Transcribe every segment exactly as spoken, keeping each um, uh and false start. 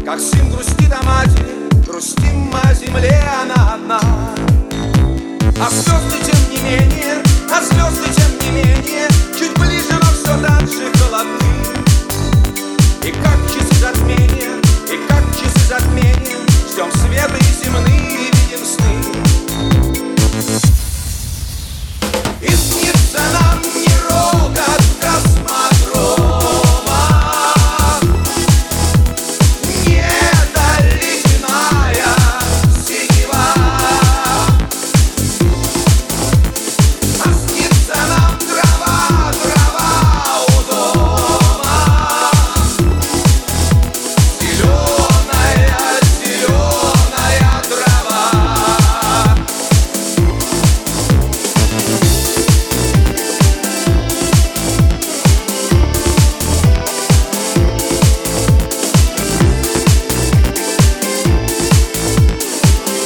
Как сын грустит о матери, грустим о земле, она одна. А звезды тем не менее, а звезды тем не менее чуть ближе, но все так же холодны. И как часы затмения, и как часы затмения ждем света и земные видим сны. И снится нам не рокот космодрома, не та ледяная синева, а снится нам трава, трава у дома, зеленая, зеленая трава.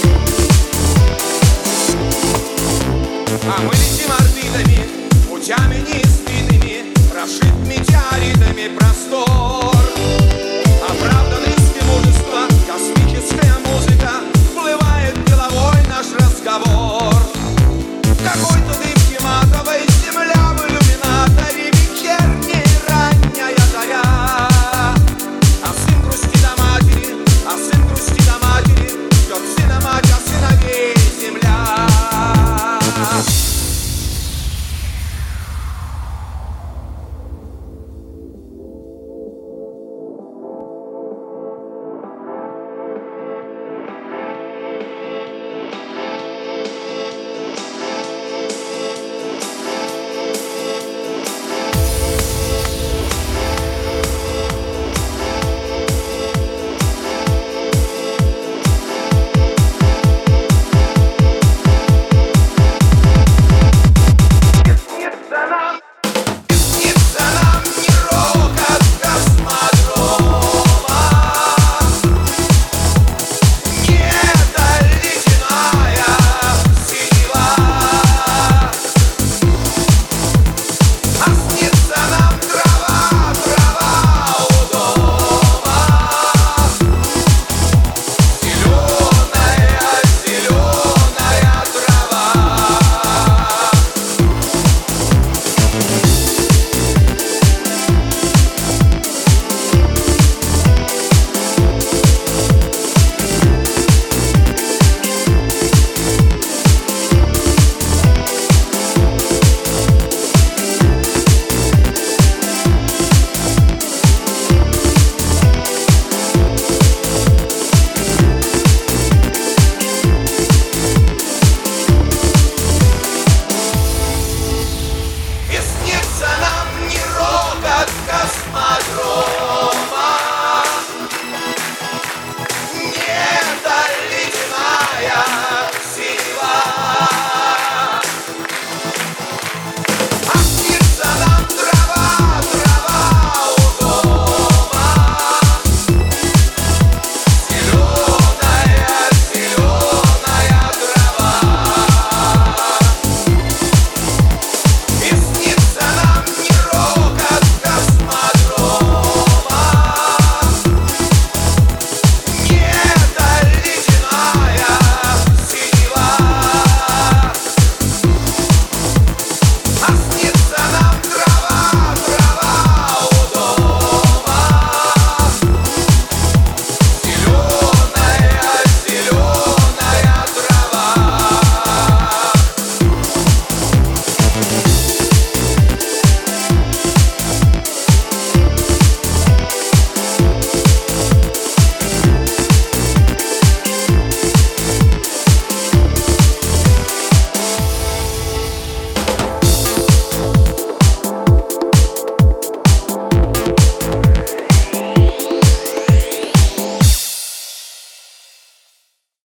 А мы летим орбитами, путями